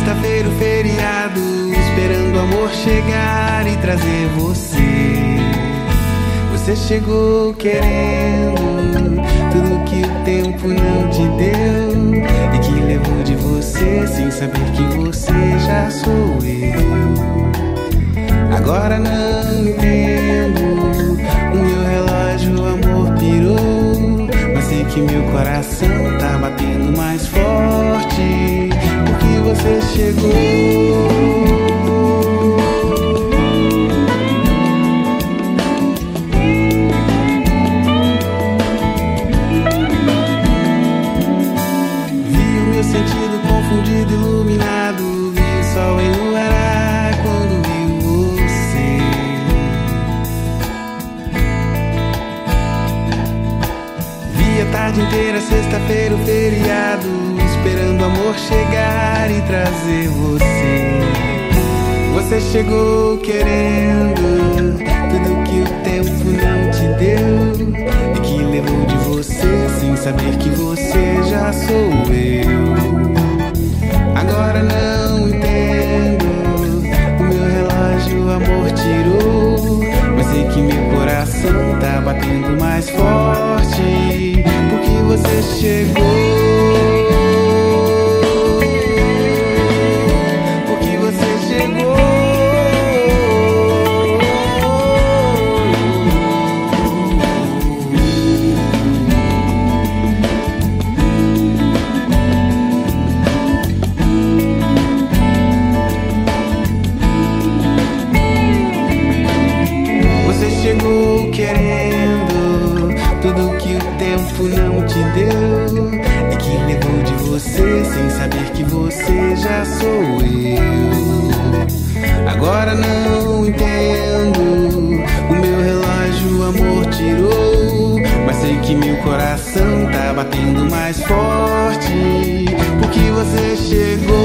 sexta-feira, o feriado, esperando o amor chegar e trazer você. Você chegou querendo tudo que o tempo não te deu e que levou de você sem saber que você já sou eu. Agora não entendo, o meu relógio, o amor pirou, mas sei que meu coração tá batendo mais forte porque você chegou. Sentido confundido, iluminado, vi o sol em Luará quando vi você. Vi a tarde inteira, sexta-feira, o feriado, esperando o amor chegar e trazer você. Você chegou querendo tudo que o tempo não te deu e que levou de você sem saber que você já sou eu. Agora não entendo, o meu relógio, o amor tirou, mas sei que meu coração tá batendo mais forte porque você chegou. Porque você chegou. Chegou querendo tudo que o tempo não te deu e que levou de você sem saber que você já sou eu. Agora não entendo, o meu relógio, o amor tirou, mas sei que meu coração tá batendo mais forte porque você chegou.